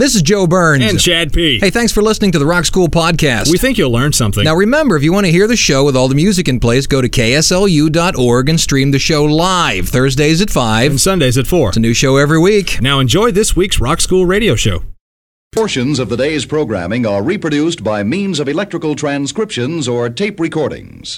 This is Joe Burns. And Chad P. Hey, thanks for listening to the Rock School Podcast. We think you'll learn something. Now remember, if you want to hear the show with all the music in place, go to kslu.org and stream the show live, Thursdays at 5. And Sundays at 4. It's a new show every week. Now enjoy this week's Rock School radio show. Portions of the day's programming are reproduced by means of electrical transcriptions or tape recordings.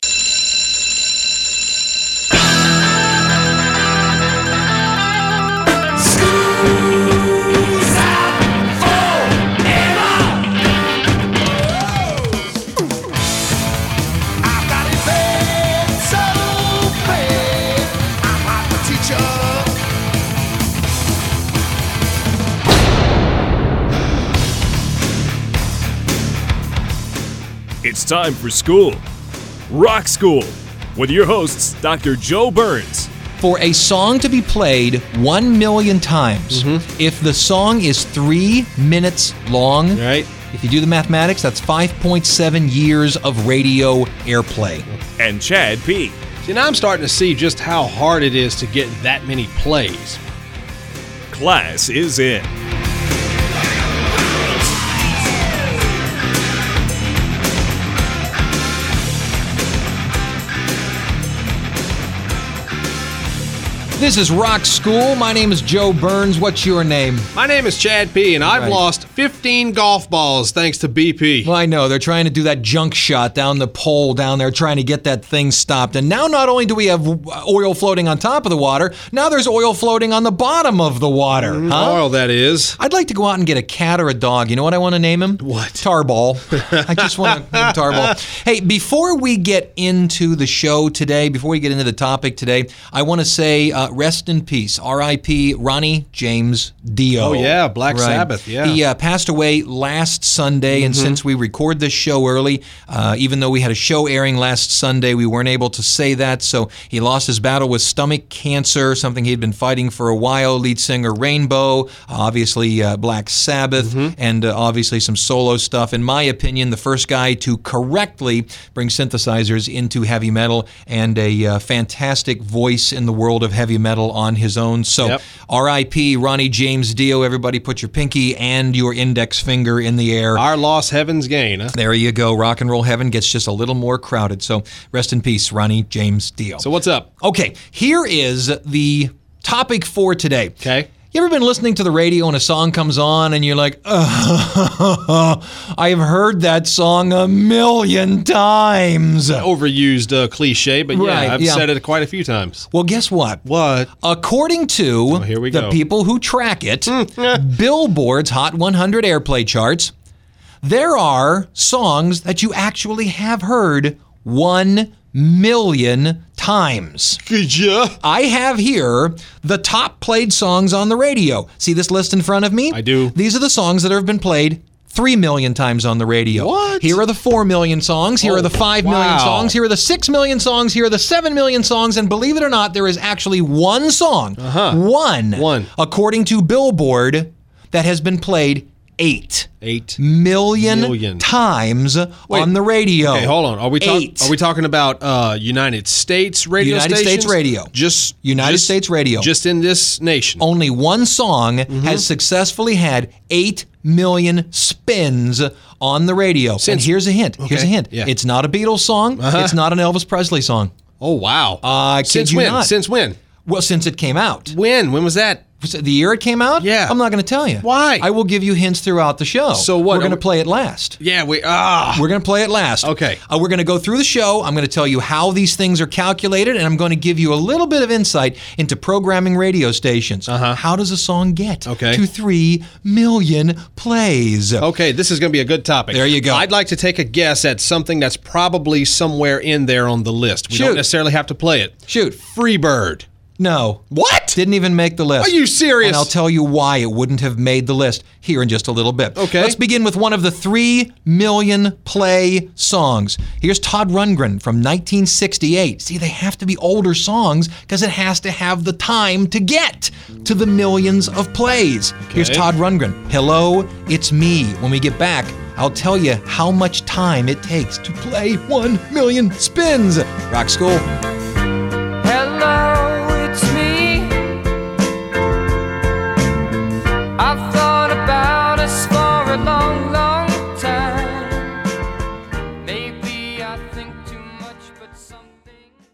It's time for school. Rock School with your hosts, Dr. Joe Burns. For a song to be played 1 million times, if the song is 3 minutes long, Right. if you do the mathematics, that's 5.7 years of radio airplay. And Chad P. See, now I'm starting to see just how hard it is to get that many plays. Class is in. This is Rock School. My name is Joe Burns. What's your name? My name is Chad P., and I've Right. lost 15 golf balls thanks to BP. Well, I know. They're trying to do that junk shot down the pole down there, trying to get that thing stopped. And now not only do we have oil floating on top of the water, now there's oil floating on the bottom of the water. Huh? Oil, that is. I'd like to go out and get a cat or a dog. You know what I want to name him? What? Tarball. I just want to name him Tarball. Hey, before we get into the show today, before we get into the topic today, I want to say rest in peace. R.I.P. Ronnie James Dio. Oh, yeah, Black Sabbath, yeah. He passed away last Sunday, and since we record this show early, even though we had a show airing last Sunday, we weren't able to say that, so he lost his battle with stomach cancer, something he'd been fighting for a while. Lead singer Rainbow, obviously Black Sabbath, and obviously some solo stuff. In my opinion, the first guy to correctly bring synthesizers into heavy metal, and a fantastic voice in the world of heavy metal on his own. So, Yep. R.I.P. Ronnie James Dio. Everybody put your pinky and your index finger in the air. Our loss, heaven's gain, huh? There you go. Rock and roll heaven gets just a little more crowded. So, rest in peace, Ronnie James Dio. So what's up? Okay, here is the topic for today. Okay. You ever been listening to the radio and a song comes on and you're like, I've heard that song a million times. Overused cliche, but yeah, Right, I've yeah. said it quite a few times. Well, guess what? What? According to here we the go. people who track it, Billboard's Hot 100 airplay charts, there are songs that you actually have heard 1 million times. Good ya? I have here the top played songs on the radio. See this list in front of me? I do. These are the songs that have been played 3 million times on the radio. What? Here are the 4 million songs. Here Oh, are the 5 million wow. songs. Here are the 6 million songs. Here are the 7 million songs. And believe it or not, there is actually one song, one, according to Billboard, that has been played 8 million times on the radio. Okay, hold on. Are we talking about United States radio United stations? States radio. Just United States radio. Just in this nation. Only one song has successfully had 8 million spins on the radio. And here's a hint. Here's a hint. Yeah. It's not a Beatles song. It's not an Elvis Presley song. Oh, wow. Since when? Not. Since when? Well, since it came out. When? When was that? The year it came out? Yeah. I'm not going to tell you. Why? I will give you hints throughout the show. So what? We're going to play it last. Yeah, We're going to play it last. Okay. We're going to go through the show. I'm going to tell you how these things are calculated, and I'm going to give you a little bit of insight into programming radio stations. How does a song get to 3 million plays? Okay, this is going to be a good topic. There you go. I'd like to take a guess at something that's probably somewhere in there on the list. We don't necessarily have to play it. Shoot. Freebird. No. What? Didn't even make the list. Are you serious? And I'll tell you why it wouldn't have made the list here in just a little bit. Okay. Let's begin with one of the 3 million play songs. Here's Todd Rundgren from 1968. See, they have to be older songs because it has to have the time to get to the millions of plays. Here's Todd Rundgren. Hello, it's me. When we get back, I'll tell you how much time it takes to play 1 million spins. Rock School. Hello, it's me. I've thought about a this for a long, long time. Maybe I think too much, but something's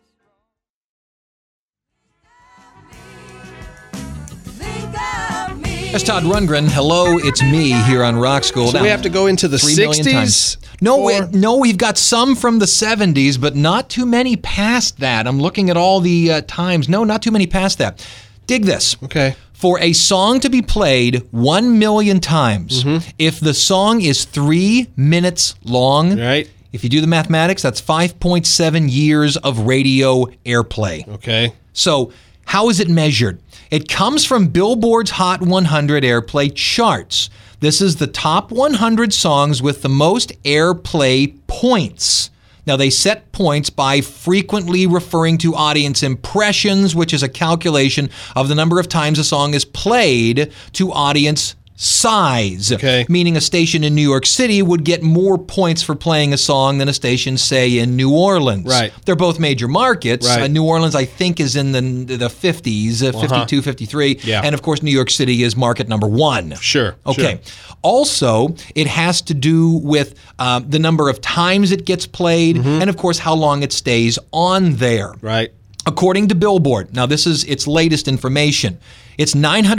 wrong. That's Todd Rundgren. Hello, it's me here on Rock School. So Now, we have to go into the 3 million 60s? times. No, we've got some from the 70s, but not too many past that. I'm looking at all the times. No, not too many past that. Dig this. Okay. For a song to be played 1 million times, if the song is 3 minutes long, Right. if you do the mathematics, that's 5.7 years of radio airplay. Okay. So, how is it measured? It comes from Billboard's Hot 100 airplay charts. This is the top 100 songs with the most airplay points. Now, they set points by frequently referring to audience impressions, which is a calculation of the number of times a song is played to audience size. Okay. Meaning a station in New York City would get more points for playing a song than a station, say, in New Orleans. Right. They're both major markets. Right. New Orleans, I think, is in the 50s, 52, 53. Yeah. And, of course, New York City is market number 1. Sure. Okay. Also, it has to do with the number of times it gets played and, of course, how long it stays on there. Right. According to Billboard, now this is its latest information, it's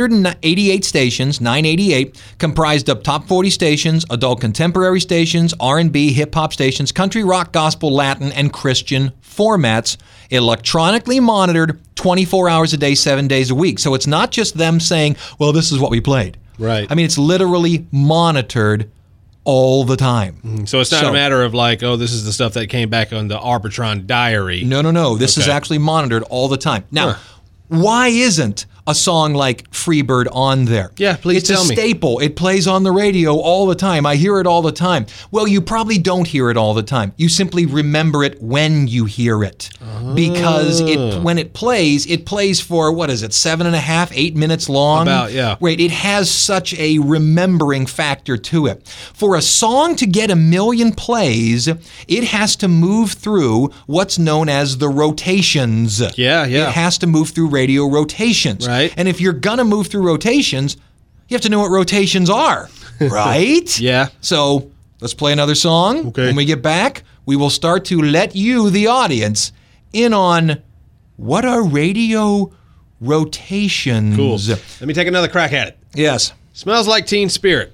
988 stations, 988, comprised of top 40 stations, adult contemporary stations, R&B, hip-hop stations, country, rock, gospel, Latin, and Christian formats, electronically monitored 24 hours a day, 7 days a week. So it's not just them saying, well, this is what we played. Right. I mean, it's literally monitored all the time. So it's not a matter of like, oh, this is the stuff that came back on the Arbitron diary. No. This is Okay. actually monitored all the time. Now, why isn't a song like Freebird on there? Yeah, please tell me. It's a staple. It plays on the radio all the time. I hear it all the time. Well, you probably don't hear it all the time. You simply remember it when you hear it. Because when it plays for, 7.5, 8 minutes long? About, yeah. Right, it has such a remembering factor to it. For a song to get 1 million plays, it has to move through what's known as the rotations. Yeah. It has to move through radio rotations. Right. And if you're going to move through rotations, you have to know what rotations are, right? Yeah. So let's play another song. Okay. When we get back, we will start to let you, the audience, in on what are radio rotations. Cool. Let me take another crack at it. Yes. Smells Like Teen Spirit.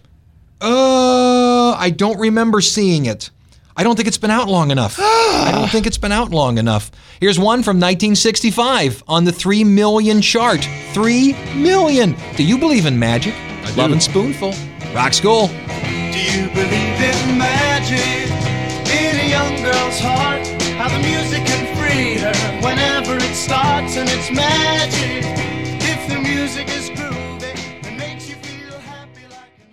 I don't remember seeing it. I don't think it's been out long enough. Here's one from 1965 on the 3 million chart. 3 million. Do you believe in magic? Love and Spoonful. Rock School. Do you believe in magic in a young girl's heart? How the music can free her whenever it starts, and it's magic. If the music is groovy and makes you feel happy like an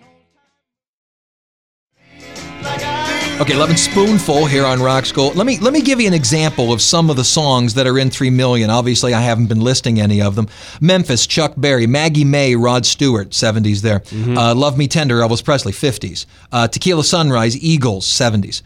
old time. Like I Okay, Love and Spoonful here on Rock School. Let me give you an example of some of the songs that are in 3 million. Obviously, I haven't been listing any of them. Memphis, Chuck Berry, Maggie May, Rod Stewart, 70s there. Love Me Tender, Elvis Presley, 50s. Tequila Sunrise, Eagles, 70s.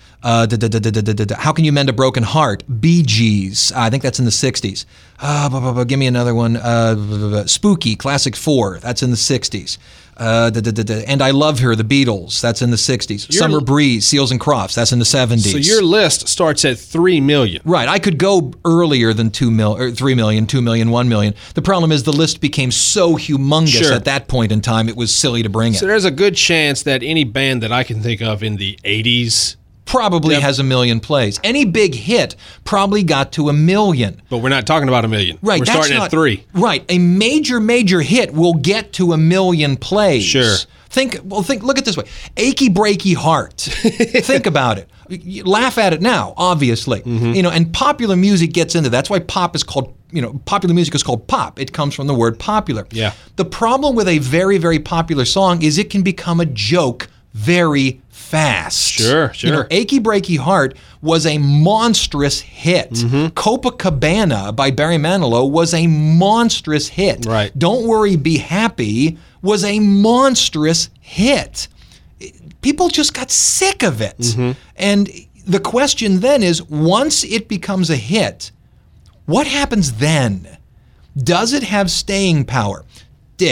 How Can You Mend a Broken Heart, Bee Gees, I think that's in the 60s. Give me another one. Spooky, Classic 4, that's in the 60s. And I Love Her, the Beatles, that's in the 60s. Summer Breeze, Seals and Crofts, that's in the 70s. So your list starts at 3 million. Right, I could go earlier than 3 million, 2 million, 1 million. The problem is the list became so humongous Sure. at that point in time, it was silly to bring it. So there's a good chance that any band that I can think of in the 80s, Probably has 1 million plays. Any big hit probably got to 1 million. but we're not talking about 1 million. Right, We're that's starting not, at 3. Right, a major hit will get to 1 million plays. Sure. Look at it this way. Achy Breaky Heart. Think about it. You laugh at it now, obviously. And popular music gets into that. That's why popular music is called pop. It comes from the word popular. Yeah. The problem with a very, very popular song is it can become a joke very fast. Sure. Achy Breaky Heart was a monstrous hit. Copacabana by Barry Manilow was a monstrous hit. Right. Don't Worry, Be Happy was a monstrous hit. People just got sick of it. And the question then is, once it becomes a hit, what happens then? Does it have staying power? Dig.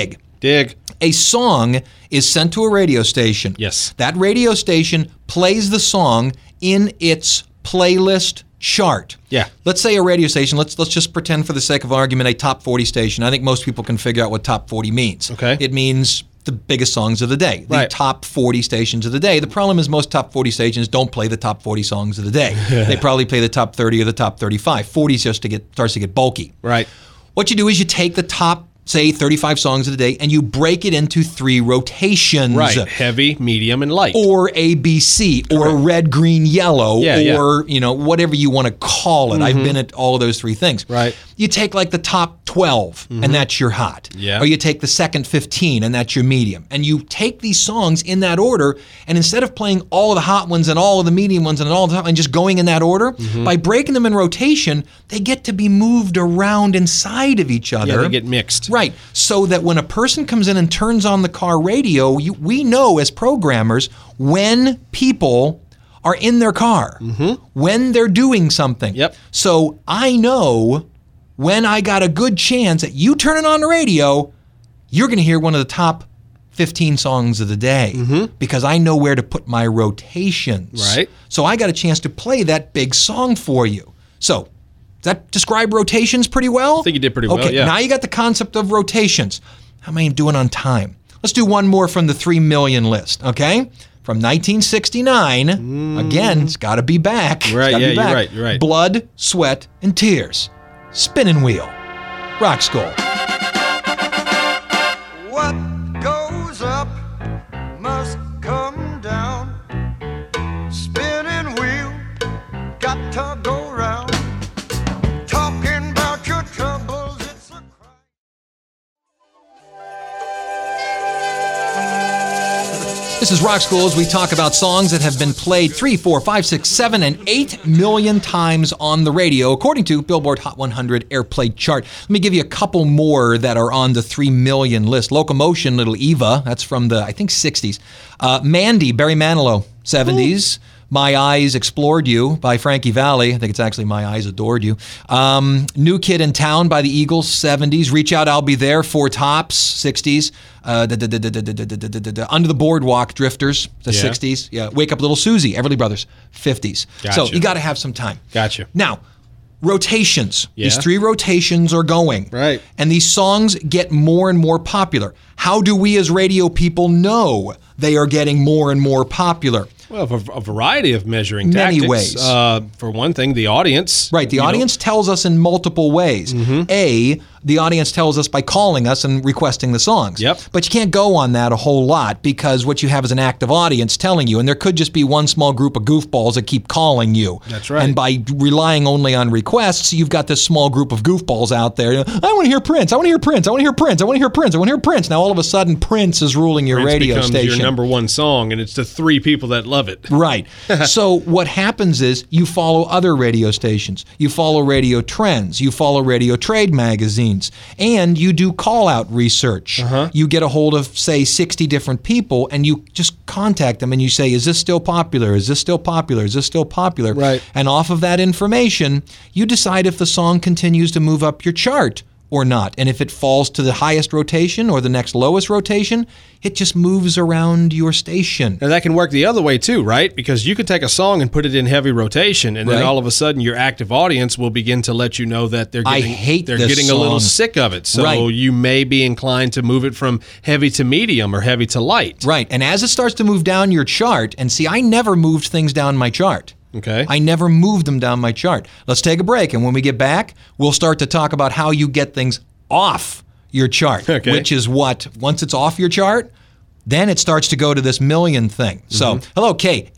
Dig. A song is sent to a radio station. Yes. That radio station plays the song in its playlist chart. Yeah. Let's say a radio station, let's just pretend for the sake of argument a top 40 station. I think most people can figure out what top 40 means. Okay. It means the biggest songs of the day, the Right. top 40 stations of the day. The problem is most top 40 stations don't play the top 40 songs of the day. They probably play the top 30 or the top 35. 40 starts to get bulky. Right. What you do is you take the top, say, 35 songs of the day and you break it into 3 rotations. Right. Heavy, medium, and light. Or ABC, or red, green, yellow, Yeah, or whatever you want to call it. I've been at all of those 3 things. Right. You take like the top 12, and that's your hot. Yeah. Or you take the second 15, and that's your medium. And you take these songs in that order, and instead of playing all of the hot ones and all of the medium ones and all the and just going in that order, by breaking them in rotation, they get to be moved around inside of each other. Yeah, they get mixed. Right. So that when a person comes in and turns on the car radio, we know as programmers when people are in their car, when they're doing something. Yep. So I know when I got a good chance at you turning on the radio, you're going to hear one of the top 15 songs of the day because I know where to put my rotations. Right. So I got a chance to play that big song for you. So does that describe rotations pretty well? I think you did pretty well, Okay, yeah. now you got the concept of rotations. How am I doing on time? Let's do one more from the 3 million list, okay? From 1969, again, it's got to be back. It's Right, gotta yeah, be you're back. right, you're right. Blood, Sweat, and Tears. Spinning Wheel. Rock School. What goes up must come down. Spinning wheel, got to go round. Talking about your troubles, it's a crime. This is Rock School as we talk about songs that have been played 3, 4, 5, 6, 7, and 8 million times on the radio, according to Billboard Hot 100 Airplay chart. Let me give you a couple more that are on the 3 million list. Locomotion, Little Eva, that's from the, I think, 60s. Mandy, Barry Manilow, 70s. My Eyes Explored You by Frankie Valli. I think it's actually My Eyes Adored You. New Kid in Town by the Eagles, 70s. Reach Out, I'll Be There, Four Tops, 60s. Under the Boardwalk, Drifters, the 60s. Yeah. Wake Up Little Susie, Everly Brothers, 50s. So Gotcha. you got to have some time. Gotcha. Now, rotations. Yeah. These 3 rotations are going. Right. And these songs get more and more popular. How do we as radio people know they are getting more and more popular? Well, a variety of measuring Many tactics. ways. For one thing, the audience. Right. The audience tells us in multiple ways. A, the audience tells us by calling us and requesting the songs. Yep. But you can't go on that a whole lot because what you have is an active audience telling you, and there could just be one small group of goofballs that keep calling you. That's right. And by relying only on requests, you've got this small group of goofballs out there. I want to hear Prince. I want to hear Prince. I want to hear Prince. I want to hear Prince. I want to hear Prince. Now all of a sudden, Prince is ruling your Prince radio becomes station. your number one song, and it's the 3 people that love it. Right. So what happens is you follow other radio stations. You follow radio trends. You follow radio trade magazines. And you do call-out research. You get a hold of, say, 60 different people, and you just contact them, and you say, is this still popular? Is this still popular? Is this still popular? Right. And off of that information, you decide if the song continues to move up your chart or not. And if it falls to the highest rotation or the next lowest rotation, it just moves around your station. Now, that can work the other way, too, right? Because you could take a song and put it in heavy rotation, and then Right. all of a sudden your active audience will begin to let you know that they're I getting, hate they're this getting a little song. sick of it. So Right. you may be inclined to move it from heavy to medium or heavy to light. Right. And as it starts to move down your chart, and see, I never moved things down my chart. Okay. I never moved them down my chart. Let's take a break. And when we get back, we'll start to talk about how you get things off your chart, Okay. which is what, once it's off your chart, then it starts to go to this million thing. So, hello,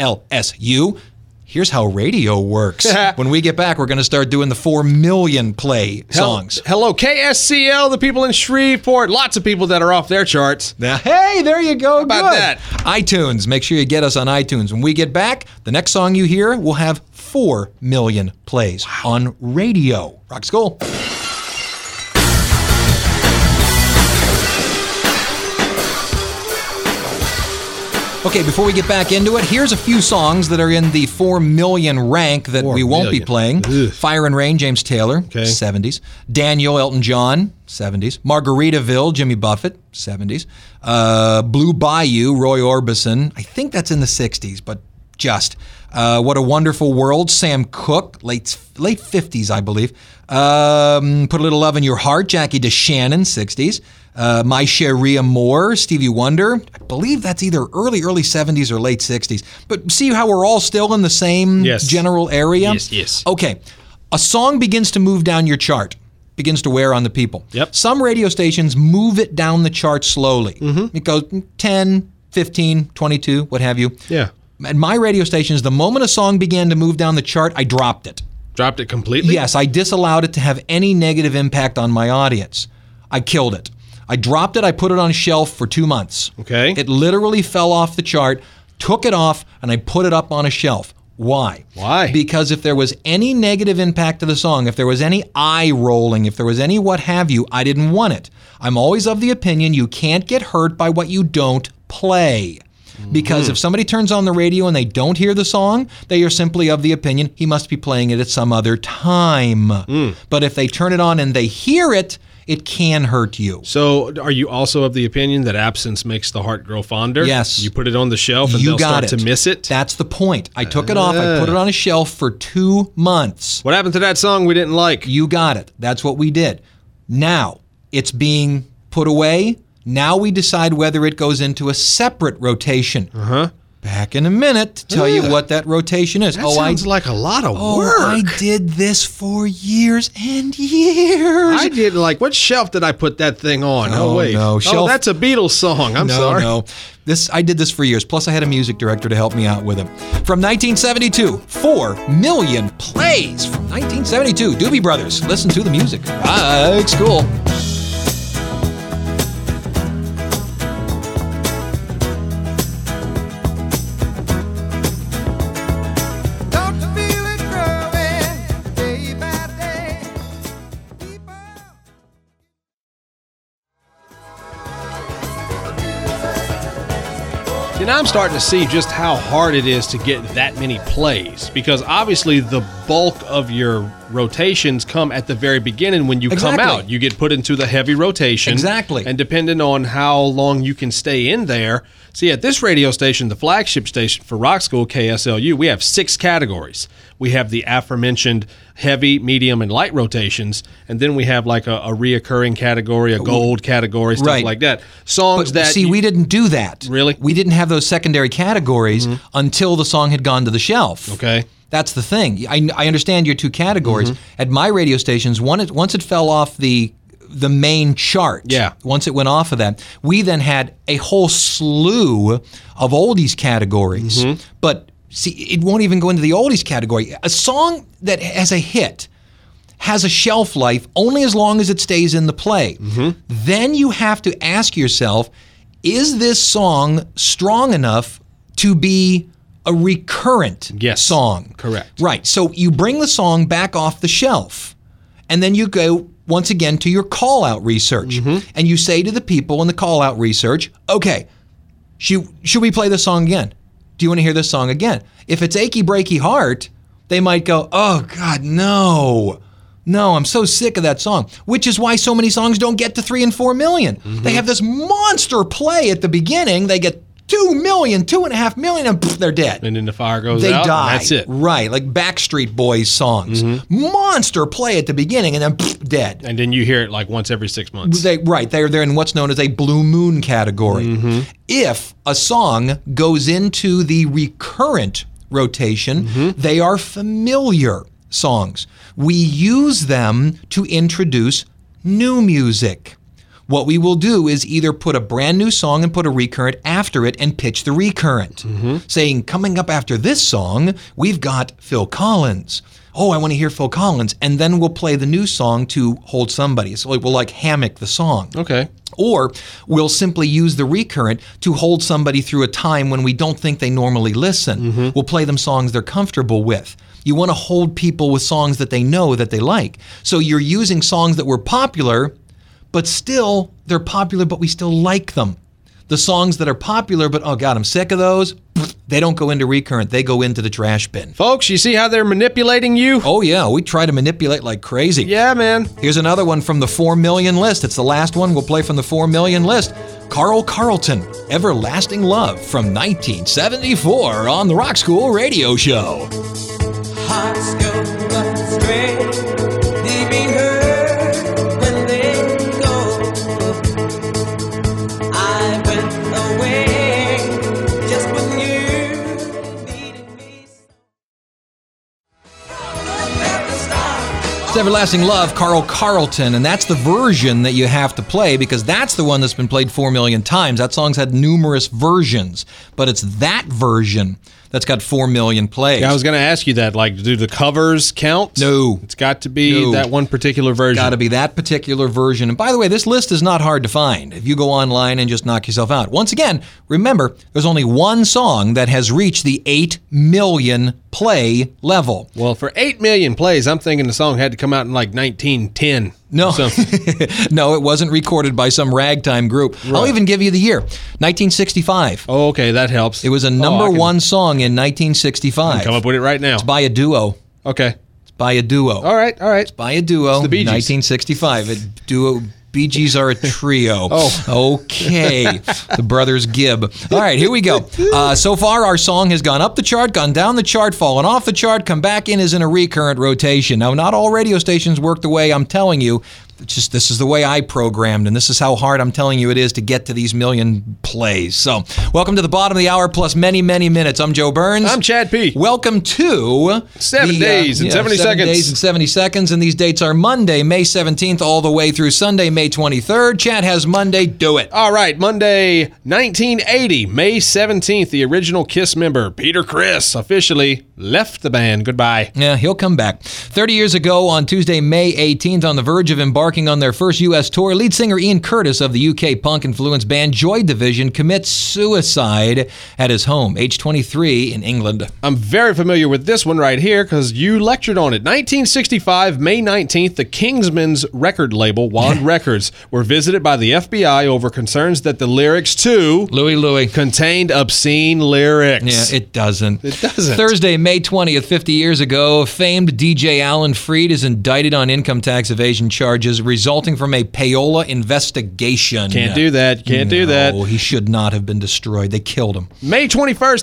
KLSU. Here's how radio works. When we get back, we're going to start doing the 4 million play songs. Hello, KSCL, the people in Shreveport. Lots of people that are off their charts. Now, hey, there you go. about Good. that? iTunes. Make sure you get us on iTunes. When we get back, the next song you hear will have 4 million plays on radio. Rock School. Okay, before we get back into it, here's a few songs that are in the 4 million rank that 4 we won't be million. playing. Ugh. Fire and Rain, James Taylor, Okay. 70s. Daniel, Elton John, 70s. Margaritaville, Jimmy Buffett, 70s. Blue Bayou, Roy Orbison. I think that's in the 60s, but just. What a Wonderful World, Sam Cooke, late 50s, I believe. Put a Little Love in Your Heart, Jackie DeShannon, 60s. My Cherie Amour, Stevie Wonder. I believe that's either early 70s or late 60s. But see how we're all still in the same general area? Yes. Okay. A song begins to move down your chart, begins to wear on the people. Yep. Some radio stations move it down the chart slowly. It goes 10, 15, 22, what have you. Yeah. At my radio stations, the moment a song began to move down the chart, I dropped it. Dropped it completely? Yes, I disallowed it to have any negative impact on my audience. I killed it. I dropped it, I put it on a shelf for 2 months. Okay. It literally fell off the chart, took it off, and I put it up on a shelf. Why? Why? Because if there was any negative impact to the song, if there was any eye rolling, if there was any what have you, I didn't want it. I'm always of the opinion you can't get hurt by what you don't play. Because if somebody turns on the radio and they don't hear the song, they are simply of the opinion he must be playing it at some other time. But if they turn it on and they hear it, it can hurt you. So are you also of the opinion that absence makes the heart grow fonder? Yes. You put it on the shelf and You they'll got start to miss it? That's the point. I took it off. I put it on a shelf for 2 months. What happened to that song we didn't like? You got it. That's what we did. Now, it's being put away. Now we decide whether it goes into a separate rotation. Back in a minute to tell you what that rotation is. That sounds like a lot of work. I did this for years and years. I did what shelf did I put that thing on? Oh, wait. no. Shelf- that's a Beatles song. I'm sorry. No. I did this for years. Plus, I had a music director to help me out with it. From 1972, 4 million plays. From 1972, Doobie Brothers. Listen to the music. It's cool. Don't you feel it growing day by day? See, now I'm starting to see just how hard it is to get that many plays because obviously the bulk of your rotations come at the very beginning when you come out. You get put into the heavy rotation. Exactly. And depending on how long you can stay in there. See, at this radio station, the flagship station for Rock School, KSLU, we have 6 categories. We have the aforementioned heavy, medium, and light rotations, and then we have like a reoccurring category, a gold category, stuff Right. like that. Songs But that see, we didn't do that. Really? We didn't have those secondary categories until the song had gone to the shelf. Okay. That's the thing. I understand your 2 categories. At my radio stations, once it fell off the main chart, once it went off of that, we then had a whole slew of oldies categories. But see, it won't even go into the oldies category. A song that has a hit has a shelf life only as long as it stays in the play. Then you have to ask yourself, is this song strong enough to be a recurrent song? Correct. Right. So you bring the song back off the shelf, and then you go once again to your call-out research. And you say to the people in the call-out research, okay, should we play this song again? Do you want to hear this song again? If it's Achy Breaky Heart, they might go, oh, God, no. No, I'm so sick of that song, which is why so many songs don't get to 3 and 4 million. They have this monster play at the beginning. They get 2 million, 2.5 million, and they're dead. And then the fire goes They out. die. And that's it. Right, like Backstreet Boys songs. Monster play at the beginning, and then dead. And then you hear it like once every 6 months. They're in what's known as a Blue Moon category. If a song goes into the recurrent rotation, they are familiar songs. We use them to introduce new music. What we will do is either put a brand new song and put a recurrent after it and pitch the recurrent, saying, coming up after this song, we've got Phil Collins. Oh, I want to hear Phil Collins. And then we'll play the new song to hold somebody. So we'll like hammock the song. Okay. Or we'll simply use the recurrent to hold somebody through a time when we don't think they normally listen. We'll play them songs they're comfortable with. You want to hold people with songs that they know that they like. So you're using songs that were popular, but still, they're popular, but we still like them. The songs that are popular, but oh God, I'm sick of those, They don't go into recurrent. They go into the trash bin. Folks, you see how they're manipulating you? Oh, yeah. We try to manipulate like crazy. Yeah, man. Here's another one from the 4 million list. It's the last one we'll play from the 4 million list. Carl Carlton, Everlasting Love from 1974 on the Rock School Radio Show. Hearts go astray, leaving her when they go. I went away just when you needed me. It's Everlasting Love, Carl Carlton, and that's the version that you have to play because that's the one that's been played 4 million times. That song's had numerous versions, but it's that version that's got 4 million plays. Yeah, I was going to ask you that. Like, do the covers count? No. It's got to be that one particular version. Got to be that particular version. And by the way, this list is not hard to find if you go online and just knock yourself out. Once again, remember, there's only one song that has reached the 8 million play level. Well, for 8 million plays, I'm thinking the song had to come out in like 1910. No, or something. no, it wasn't recorded by some ragtime group. I'll even give you the year, 1965. Oh, okay, that helps. It was a number one song in 1965. Come up with it right now. It's by a duo. Okay. It's by a duo. All right. By a duo. It's the Bee Gees. 1965. A duo. Bee Gees are a trio. Oh. Okay. The Brothers Gibb. All right, here we go. So far, our song has gone up the chart, gone down the chart, fallen off the chart, come back in as in a recurrent rotation. Now, not all radio stations work the way I'm telling you. It's just this is the way I programmed, and this is how hard I'm telling you it is to get to these million plays. So, welcome to the bottom of the hour plus many, many minutes. I'm Joe Burns. I'm Chad P. Welcome to 7 days and 70 7 seconds. days and 70 seconds, and these dates are Monday, May 17th, all the way through Sunday, May 23rd. Chad has Monday. Do it. All right, Monday, 1980, May 17th, the original Kiss member, Peter Criss, officially left the band. Goodbye. Yeah, he'll come back. 30 years ago, on Tuesday, May 18th, on the verge of embarking on their first U.S. tour, lead singer Ian Curtis of the U.K. punk-influenced band Joy Division commits suicide at his home, age 23, in England. I'm very familiar with this one right here because you lectured on it. 1965, May 19th, the Kingsmen's record label, Wand Records, were visited by the FBI over concerns that the lyrics to Louie. contained obscene lyrics. Yeah, it doesn't. It doesn't. Thursday, May 20th, 50 years ago, famed DJ Alan Freed is indicted on income tax evasion charges resulting from a payola investigation. Can't do that. Can't do that. Oh, he should not have been destroyed. They killed him. May 21st,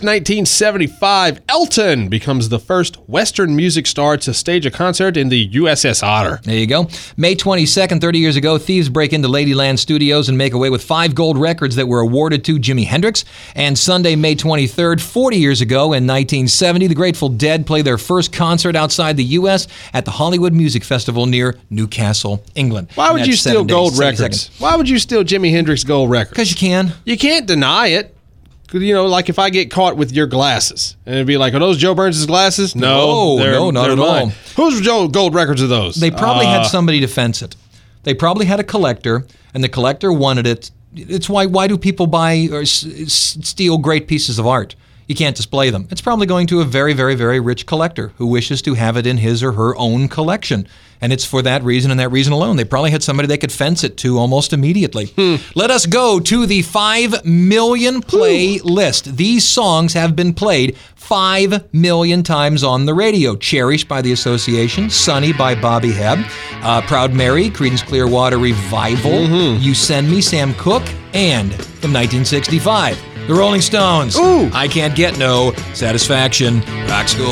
1975, Elton becomes the first Western music star to stage a concert in the USSR. There you go. May 22nd, 30 years ago, thieves break into Ladyland Studios and make away with 5 gold records that were awarded to Jimi Hendrix. And Sunday, May 23rd, 40 years ago, in 1970, the Grateful Dead play their first concert outside the U.S. at the Hollywood Music Festival near Newcastle, England. Why would And you that's steal 7 days, gold 70 records? seconds. Why would you steal Jimi Hendrix gold records? Because you can. You can't deny it. 'Cause, you know, like if I get caught with your glasses, and it'd be like, are those Joe Burns' glasses? No, not at all. Whose gold records are those? They probably had somebody to fence it. They probably had a collector, and the collector wanted it. It's why do people buy or steal great pieces of art? You can't display them. It's probably going to a very, very, very rich collector who wishes to have it in his or her own collection. And it's for that reason and that reason alone. They probably had somebody they could fence it to almost immediately. Let us go to the 5 million play list. These songs have been played 5 million times on the radio. Cherished by the Association, Sunny by Bobby Hebb, Proud Mary, Creedence Clearwater Revival, You Send Me, Sam Cooke, and from 1965, the Rolling Stones. Ooh. I Can't Get No Satisfaction. Rock School.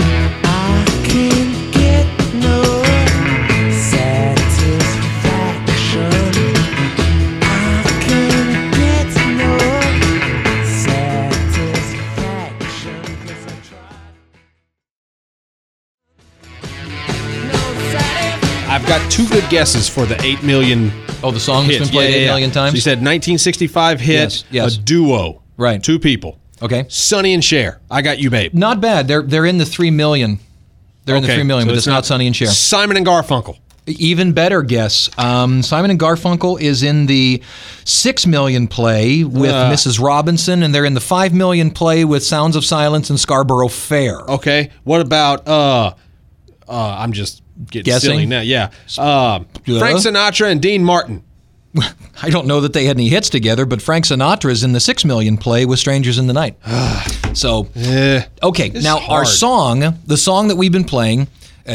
I can't get no satisfaction. I can't get no satisfaction. 'Cause I tried. I've got 2 good guesses for the 8 million Oh, the song's hits. been played 8 million times? So you said 1965 hit, Yes. a duo. Right. 2 people. Okay. Sonny and Cher. I Got You, Babe. Not bad. They're in the 3 million. They're in the 3 million, so but it's not Sonny and Cher. Simon and Garfunkel. Even better guess. Simon and Garfunkel is in the 6 million play with Mrs. Robinson, and they're in the 5 million play with Sounds of Silence and Scarborough Fair. Okay. What about I'm just getting Guessing? silly now. Yeah. Frank Sinatra and Dean Martin. I don't know that they had any hits together, but Frank Sinatra is in the 6 million play with Strangers in the Night. So, okay, now our song, the song that we've been playing,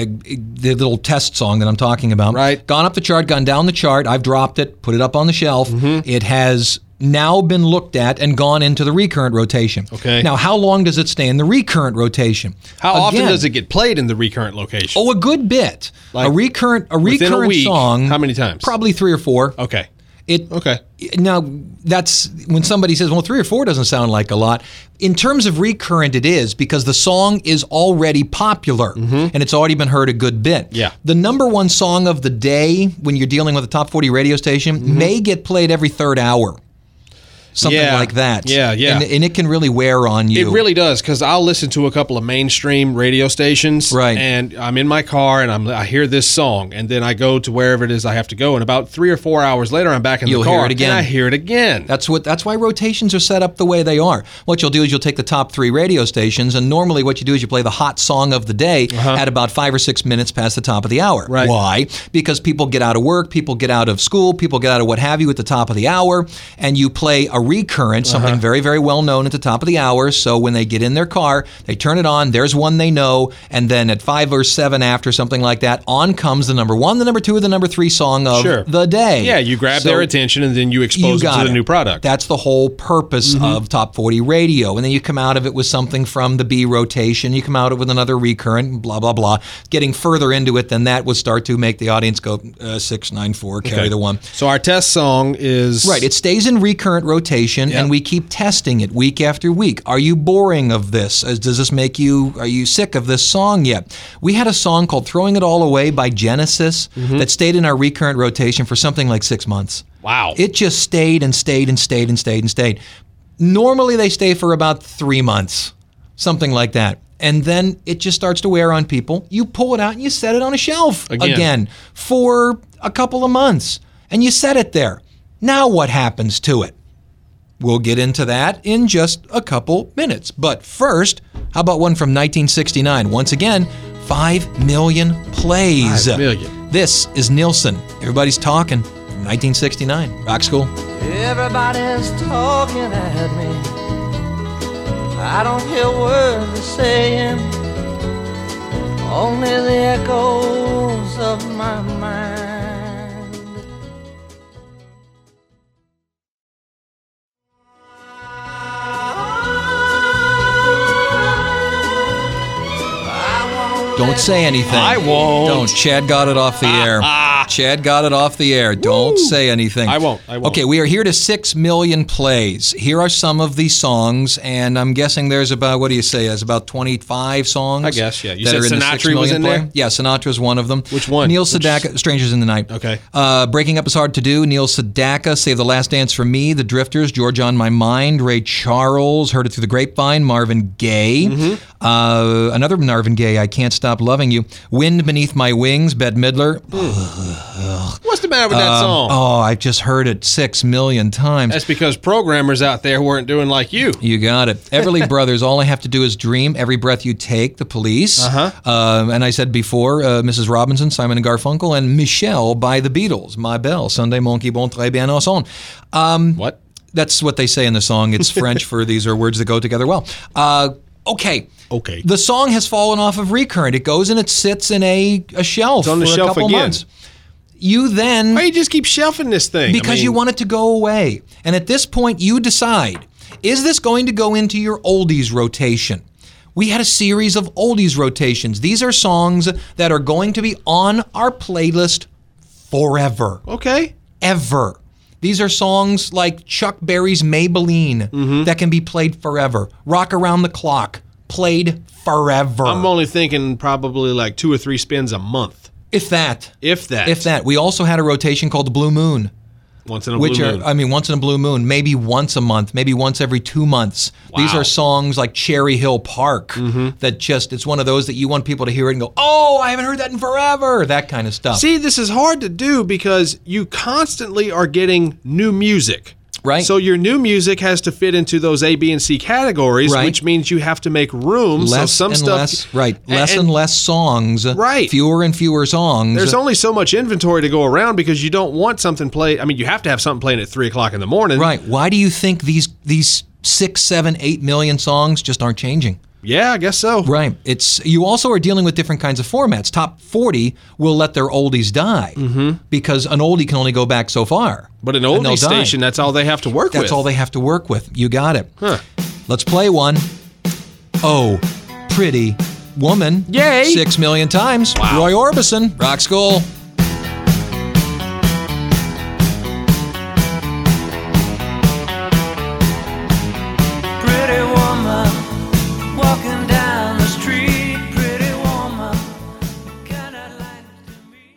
the little test song that I'm talking about, Right. gone up the chart, gone down the chart. I've dropped it, put it up on the shelf. It has now been looked at and gone into the recurrent rotation. Okay. Now, how long does it stay in the recurrent rotation? How often Again, does it get played in the recurrent location? Oh, a good bit. Like, a recurrent within a week, song. how many times? Probably 3 or 4. Okay. Okay. Now, that's when somebody says, well, 3 or 4 doesn't sound like a lot. In terms of recurrent, it is because the song is already popular and it's already been heard a good bit. Yeah. The number one song of the day when you're dealing with a top 40 radio station may get played every third hour. Something Yeah. like that. Yeah. And it can really wear on you. It really does, because I'll listen to a couple of mainstream radio stations, Right. and I'm in my car and I hear this song, and then I go to wherever it is I have to go, and about 3 or 4 hours later, I'm back in You'll the car hear it again. and I hear it again. That's why rotations are set up the way they are. What you'll do is you'll take the top 3 radio stations, and normally what you do is you play the hot song of the day at about 5 or 6 minutes past the top of the hour. Right. Why? Because people get out of work, people get out of school, people get out of what have you at the top of the hour, and you play a recurrent, something very, very well known at the top of the hour. So when they get in their car, they turn it on, there's one they know, and then at 5 or 7 after, something like that, on comes the number 1, the number 2, or the number 3 song of the day. Yeah, you grab So their attention and then you expose them got to the it. new product. That's the whole purpose of Top 40 Radio. And then you come out of it with something from the B rotation. You come out of it with another recurrent, blah, blah, blah. Getting further into it than that would start to make the audience go 6, 9, 4, carry the 1. So our test song is... Right. It stays in recurrent rotation, and we keep testing it week after week. Are you boring of this? Does this make you, are you sick of this song yet? We had a song called Throwing It All Away by Genesis that stayed in our recurrent rotation for something like 6 months. Wow. It just stayed and stayed and stayed and stayed and stayed. Normally they stay for about 3 months, something like that. And then it just starts to wear on people. You pull it out and you set it on a shelf again for a couple of months. And you set it there. Now what happens to it? We'll get into that in just a couple minutes. But first, how about one from 1969? Once again, 5 million plays. 5 million. This is Nielsen. Everybody's talking. 1969, Rock School. Everybody's talking at me. I don't hear words they're saying, only the echoes of my mind. Don't say anything. I won't. Don't. Chad got it off the air. Chad got it off the air. Don't say anything. I won't. Okay, we are here to 6 million plays. Here are some of the songs, and I'm guessing there's about, what do you say, there's about 25 songs? I guess, yeah. You that said are in the 6 Sinatra was million in play. there? Yeah, Sinatra's one of them. Which one? Neil Sedaka, Strangers in the Night. Okay. Breaking Up is Hard to Do. Neil Sedaka, Save the Last Dance for Me. The Drifters, George on My Mind. Ray Charles, Heard It Through the Grapevine. Marvin Gaye. Another Marvin Gaye, I Can't Stop Loving You. Wind Beneath My Wings, Bette Midler. What's the matter with that song? Oh, I've just heard it 6 million times. That's because programmers out there weren't doing like you. You got it. Everly Brothers, All I Have to Do Is Dream, Every Breath You Take, The Police. And I said before, Mrs. Robinson, Simon and Garfunkel, and Michelle by The Beatles, My Belle, Sunday Mon qui bon très bien ensemble. What? That's what they say in the song. It's French for these are words that go together well. Okay. The song has fallen off of recurrent. It goes and it sits in a shelf on the for shelf a couple again. months. You then... Why do you just keep shelving this thing? Because you want it to go away. And at this point, you decide, is this going to go into your oldies rotation? We had a series of oldies rotations. These are songs that are going to be on our playlist forever. Okay. Ever. These are songs like Chuck Berry's Maybelline that can be played forever. Rock Around the Clock, played forever. I'm only thinking probably like 2 or 3 spins a month. If that. If that. If that. We also had a rotation called the Blue Moon. Once in a blue moon. Once in a blue moon, maybe once a month, maybe once every 2 months. These are songs like Cherry Hill Park that just, it's one of those that you want people to hear it and go, oh, I haven't heard that in forever, that kind of stuff. See, this is hard to do because you constantly are getting new music. Right. So your new music has to fit into those A, B, and C categories, Right. which means you have to make room. Less so some and stuff, less, right? Less and less songs, Right. Fewer and fewer songs. There's only so much inventory to go around because you don't want something played. I mean, you have to have something playing at 3 o'clock in the morning. Right. Why do you think these 6, 7, 8 million songs just aren't changing? Yeah, I guess so. Right. You also are dealing with different kinds of formats. Top 40 will let their oldies die because an oldie can only go back so far. But an and they'll oldie die. station, that's all they have to work with. That's all they have to work with. You got it. Huh. Let's play one. Oh, Pretty Woman. Yay. 6 million times. Wow. Roy Orbison, Rock School. Pretty woman, walking down the street. Pretty woman, can I like to meet?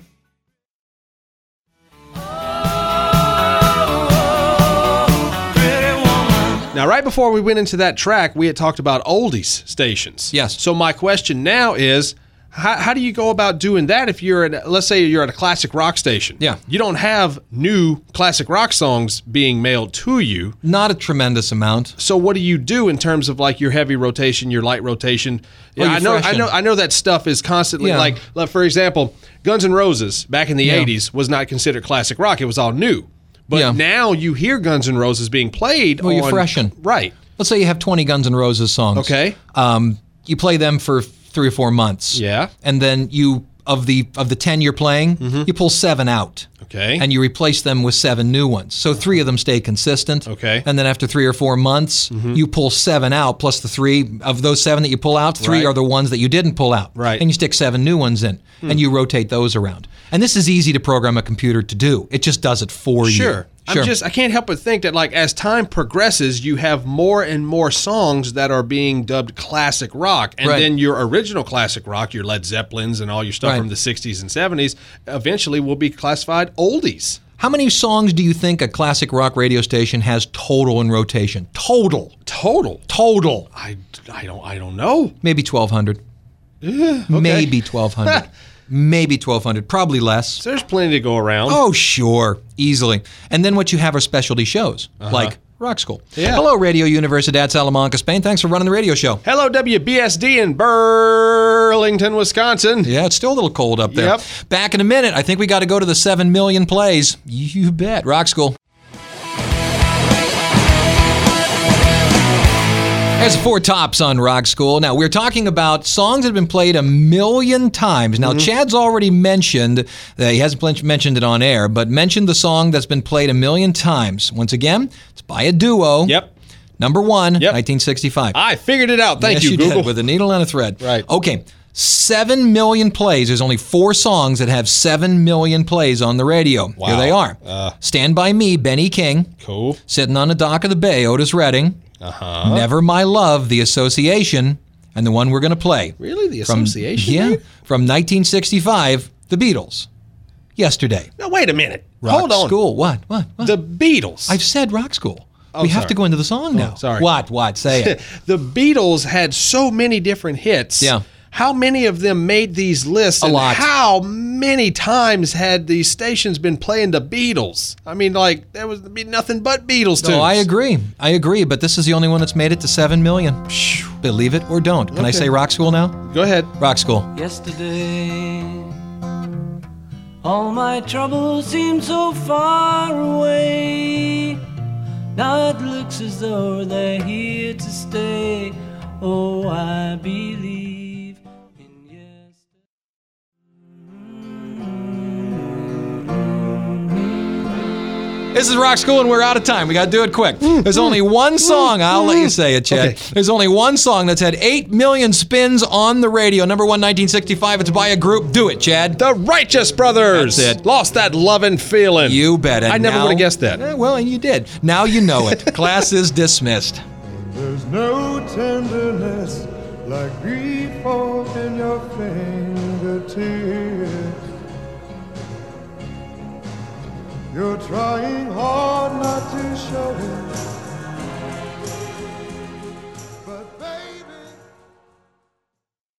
Oh, pretty woman. Now, right before we went into that track, we had talked about oldies stations. Yes. So my question now is, how do you go about doing that if you're let's say you're at a classic rock station? Yeah. You don't have new classic rock songs being mailed to you. Not a tremendous amount. So what do you do in terms of like your heavy rotation, your light rotation? Well, Yeah, you're freshen. I know that stuff is constantly Yeah. like, for example, Guns N' Roses back in the Yeah. 80s was not considered classic rock. It was all new. But Yeah. now you hear Guns N' Roses being played Well, on... you freshen. Right. Let's say you have 20 Guns N' Roses songs. Okay. You play them for 3 or 4 months. Yeah. And then of the 10 you're playing, you pull 7 out. Okay. And you replace them with 7 new ones. So 3 of them stay consistent. Okay. And then after 3 or 4 months, you pull 7 out, plus the 3 of those 7 that you pull out, 3 Right. are the ones that you didn't pull out. Right. And you stick 7 new ones in, and you rotate those around. And this is easy to program a computer to do. It just does it for you. Sure. I can't help but think that like as time progresses, you have more and more songs that are being dubbed classic rock. And Right. then your original classic rock, your Led Zeppelins and all your stuff Right. from the 60s and 70s, eventually will be classified oldies. How many songs do you think a classic rock radio station has total in rotation? Total. Total. I don't know. Maybe 1,200. Maybe 1,200. Maybe 1,200. Probably less. So there's plenty to go around. Oh, sure. Easily. And then what you have are specialty shows, like Rock School. Yeah. Hello, Radio Universidad Salamanca, Spain. Thanks for running the radio show. Hello, WBSD in Burlington, Wisconsin. Yeah, it's still a little cold up there. Yep. Back in a minute. I think we got to go to the 7 million plays. You bet. Rock School. There's 4 tops on Rock School. Now, we're talking about songs that have been played 1 million times. Now, Chad's already mentioned, he hasn't mentioned it on air, but mentioned the song that's been played 1 million times. Once again, it's by a duo. Yep. Number 1, 1965. I figured it out. Thank Yes, you, Google. did, with a needle and a thread. Right. Okay. 7 million plays. There's only 4 songs that have 7 million plays on the radio. Wow. Here they are. Stand By Me, Benny King. Cool. Sitting on the Dock of the Bay, Otis Redding. Never My Love, The Association, and the one we're going to play. Really? The Association? Yeah. man? From 1965, The Beatles. Yesterday. Now, wait a minute. Rock Hold on. School. What? The Beatles. I've said Rock School. Oh, we have sorry. to go into the song now. sorry. What? Say it. The Beatles had so many different hits. Yeah. How many of them made these lists? A and lot. How many times had these stations been playing the Beatles? I mean, like, there was be nothing but Beatles tunes. No, I agree, but this is the only one that's made it to 7 million. Believe it or don't. Can I say Rock School now? Go ahead. Rock School. Yesterday, all my troubles seem so far away. Now it looks as though they're here to stay. Oh, I believe in yesterday. This is Rock School, and we're out of time. We got to do it quick. There's only one song. I'll let you say it, Chad. Okay. There's only one song that's had 8 million spins on the radio. Number 1, 1965. It's by a group. Do it, Chad. The Righteous Brothers. That's it. Lost that lovin' feeling. You bet. And I never now- would have guessed that. Well, and you did. Now you know it. Class is dismissed. There's no tenderness like grief in your fingertips. You're trying hard not to show it,